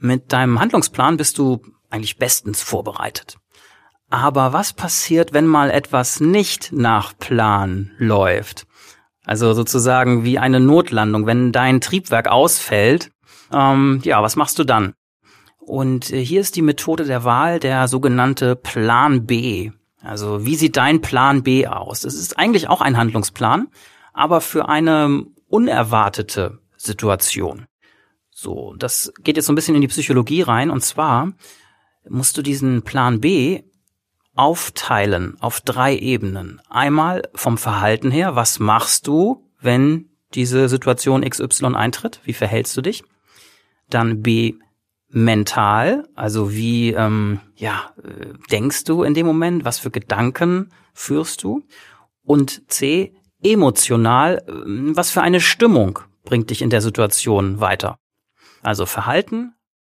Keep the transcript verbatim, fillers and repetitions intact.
Mit deinem Handlungsplan bist du eigentlich bestens vorbereitet. Aber was passiert, wenn mal etwas nicht nach Plan läuft? Also sozusagen wie eine Notlandung, wenn dein Triebwerk ausfällt, ähm, ja, was machst du dann? Und äh, hier ist die Methode der Wahl der sogenannte Plan B. Also wie sieht dein Plan B aus? Es ist eigentlich auch ein Handlungsplan, aber für eine unerwartete Situation. So, das geht jetzt so ein bisschen in die Psychologie rein, und zwar musst du diesen Plan B aufteilen auf drei Ebenen. Einmal vom Verhalten her, was machst du, wenn diese Situation X Y eintritt? Wie verhältst du dich? Dann B, mental, also wie ähm, ja äh, denkst du in dem Moment? Was für Gedanken führst du? Und C, emotional, äh, was für eine Stimmung bringt dich in der Situation weiter? Also Verhalten,